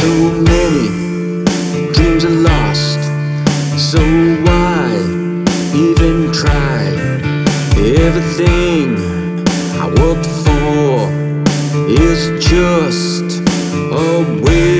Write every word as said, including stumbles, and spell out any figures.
So many dreams are lost, so why even try? Everything I worked for is just a waste.